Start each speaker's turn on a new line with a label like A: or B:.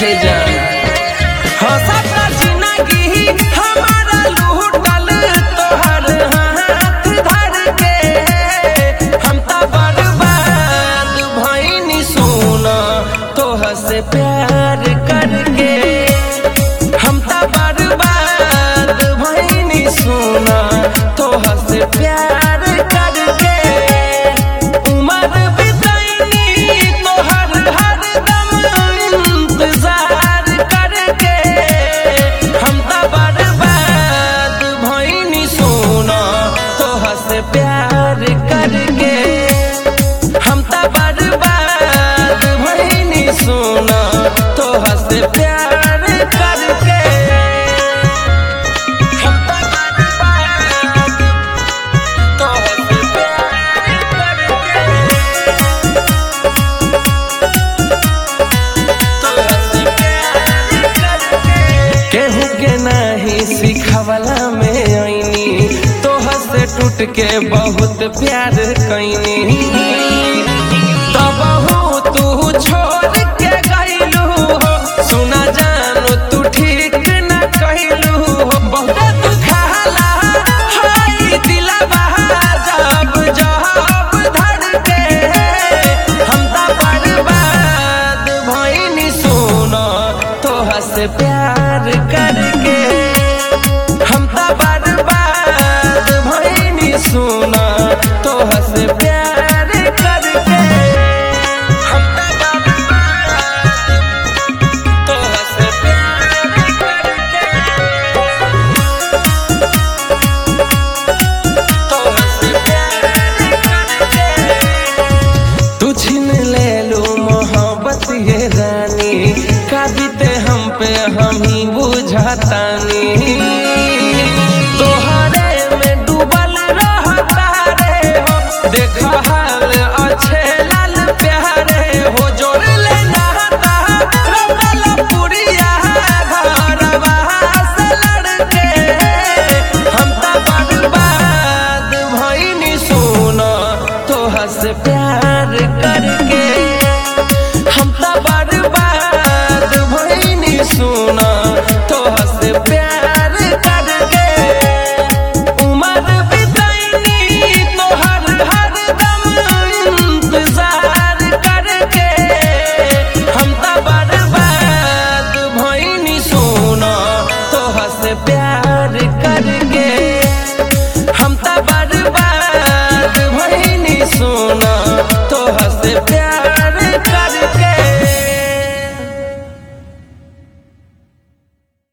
A: जान हंसता जिंदगी हमारा लूटल तोहर हाथ धर के हम तो बर्बाद भइनी सोना तोहर से प्यार करके हम तो बर्बाद भइनी सोना तोहर से प्यार करके उम्र बितैनी तोहर हरदम इंतजार करके हम तो बर्बाद भइनी सोना तोहर से प्यार करके हम तो बर्बाद भइनी सोना तोहर से प्यार करके हम तो बर्बाद तोहर से प्यार करके तोहर से प्यार करके केहू के नाही सिखवला में आईनी तोहर से टूट के बहुत प्यार कैनी तबहू तू छोड़ के गइलू हो सुना जानो तू ठीक न कइलू हो बहुत दुखाला हाय दिलवा जब जब धड़के हम तो बर्बाद भइनी सोना तोहर से प्यार करके हम तो बर्बाद भइनी सोना तोहर से प्यार करके हम तो बर्बाद तोहर से प्यार करके तोहर से प्यार करके तू छीन ले लो मोहब्बत ये रानी का बीते हम पे हम